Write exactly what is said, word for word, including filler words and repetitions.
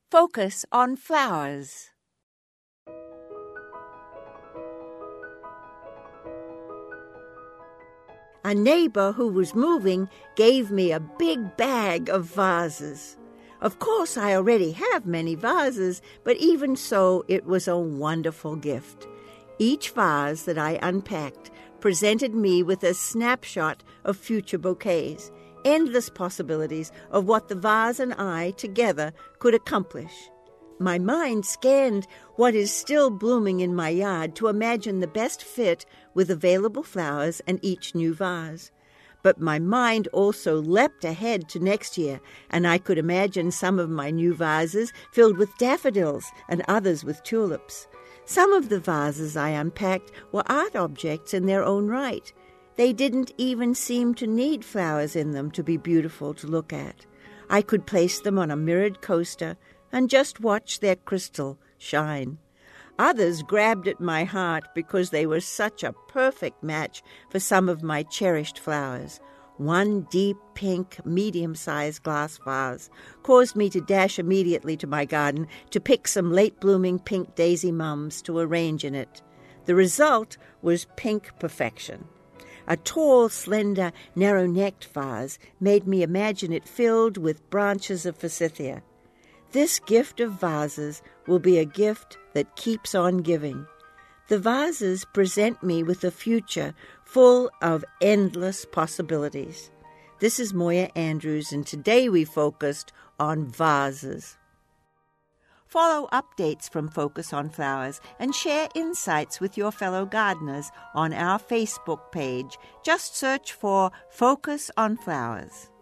Focus on Flowers. A neighbor who was moving gave me a big bag of vases. Of course, I already have many vases, but even so, it was a wonderful gift. Each vase that I unpacked presented me with a snapshot of future bouquets, endless possibilities of what the vase and I together could accomplish. My mind scanned what is still blooming in my yard to imagine the best fit with available flowers and each new vase. But my mind also leapt ahead to next year, and I could imagine some of my new vases filled with daffodils and others with tulips. Some of the vases I unpacked were art objects in their own right. They didn't even seem to need flowers in them to be beautiful to look at. I could place them on a mirrored coaster and just watch their crystal shine. Others grabbed at my heart because they were such a perfect match for some of my cherished flowers. One deep pink, medium-sized glass vase caused me to dash immediately to my garden to pick some late-blooming pink daisy mums to arrange in it. The result was pink perfection. A tall, slender, narrow-necked vase made me imagine it filled with branches of forsythia. This gift of vases will be a gift that keeps on giving. The vases present me with a future full of endless possibilities. This is Moya Andrews, and today we focused on vases. Follow updates from Focus on Flowers and share insights with your fellow gardeners on our Facebook page. Just search for Focus on Flowers.